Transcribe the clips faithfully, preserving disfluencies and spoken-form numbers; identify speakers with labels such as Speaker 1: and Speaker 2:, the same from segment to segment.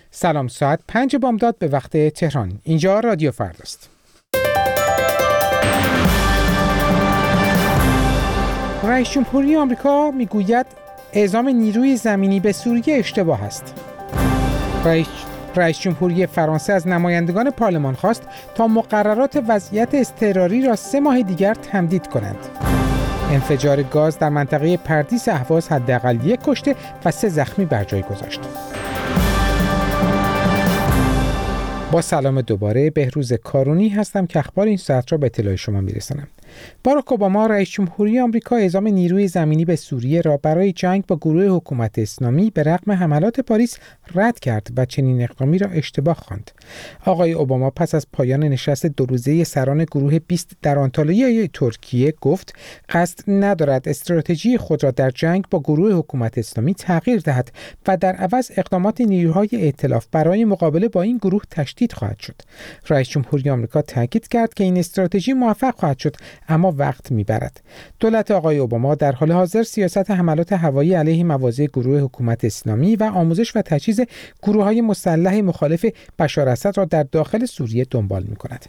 Speaker 1: سلام، ساعت پنج بامداد به وقت تهران. اینجا رادیو فرداست. رئیس جمهوری آمریکا میگوید اعزام نیروی زمینی به سوریه اشتباه است. رئیس رئیس جمهوری فرانسه از نمایندگان پارلمان خواست تا مقررات وضعیت اضطراری را سه ماه دیگر تمدید کنند. انفجار گاز در منطقه پردیس اهواز حداقل یک کشته و سه زخمی بر جای گذاشت. با سلام دوباره، بهروز کارونی هستم که اخبار این ساعت را به اطلاع شما میرسانم. باراک اوباما رئیس جمهوری آمریکا اعزام نیروی زمینی به سوریه را برای جنگ با گروه حکومت اسلامی به رغم حملات پاریس رد کرد و چنین اقدامی را اشتباه خواند. آقای اوباما پس از پایان نشست دو روزه سران گروه بیست در آنتالیا ترکیه گفت قصد ندارد استراتژی خود را در جنگ با گروه حکومت اسلامی تغییر دهد و در عوض اقدامات نیروهای ائتلاف برای مقابله با این گروه تشدید خواهد شد. رئیس جمهوری آمریکا تاکید کرد که این استراتژی موفق خواهد شد، اما وقت میبرد. دولت آقای اوباما در حال حاضر سیاست حملات هوایی علیه مواضع گروه حکومت اسلامی و آموزش و تجهیز گروه‌های مسلح مخالف بشار اسد را در داخل سوریه دنبال می‌کند.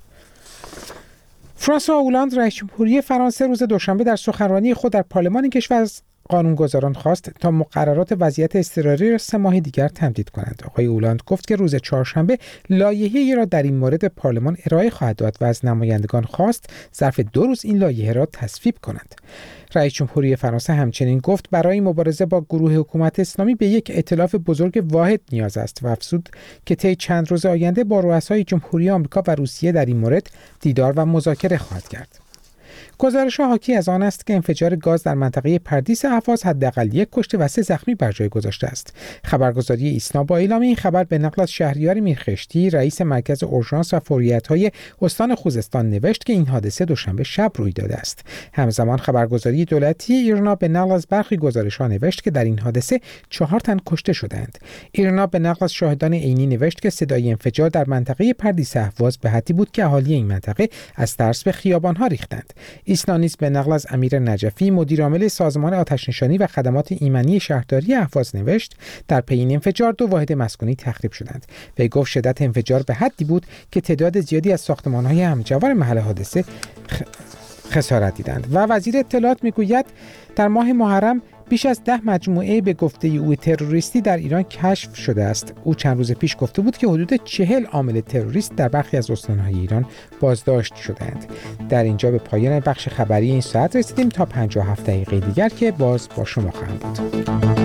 Speaker 1: فرانسوا اولاند رئیس جمهوری فرانسه روز دوشنبه در سخنرانی خود در پارلمان کشور از قانونگذاران خواست تا مقررات وضعیت اضطراری را سه ماه دیگر تمدید کنند. آقای اولاند گفت که روز چهارشنبه لایحه‌ای را در این مورد پارلمان ارائه خواهد داد و از نمایندگان خواست ظرف دو روز این لایحه را تصویب کنند. رئیس جمهوری فرانسه همچنین گفت برای مبارزه با گروه حکومت اسلامی به یک ائتلاف بزرگ واحد نیاز است و افزود که طی چند روز آینده با رؤسای جمهوری آمریکا و روسیه در این مورد دیدار و مذاکره خواهد کرد. گزارش‌ها حاکی از آن است که انفجار گاز در منطقه پردیس اهواز حداقل یک کشته و سه زخمی بر جای گذاشته است. خبرگزاری ایسنا با اعلام این خبر به نقل از شهریار میرخشتی، رئیس مرکز اورژانس و فوریت‌های استان خوزستان نوشت که این حادثه دوشنبه شب روی داده است. همزمان خبرگزاری دولتی ایرنا به نقل از برخی گزارش‌ها نوشت که در این حادثه چهار تن کشته شدند. ایرنا به نقل از شاهدان عینی نوشت که صدای انفجار در منطقه پردیس اهواز به حدی بود که اهالی این منطقه از ترس به خیابان‌ها ریختند. ایسنا نیز به نقل از امیر نجفی، مدیرعامل سازمان آتش‌نشانی و خدمات ایمنی شهرداری اهواز نوشت در پی این انفجار دو واحد مسکونی تخریب شدند. وی گفت شدت انفجار به حدی بود که تعداد زیادی از ساختمان‌های همجوار محل حادثه خسارت دیدند. و وزیر اطلاعات میگوید در ماه محرم بیش از ده مجموعه به گفته او تروریستی در ایران کشف شده است. او چند روز پیش گفته بود که حدود چهل عامل تروریست در برخی از استان‌های ایران بازداشت شدند. در اینجا به پایان بخش خبری این ساعت رسیدیم. تا پنجاه و هفت دقیقه دیگر که باز با شما خواهم بود.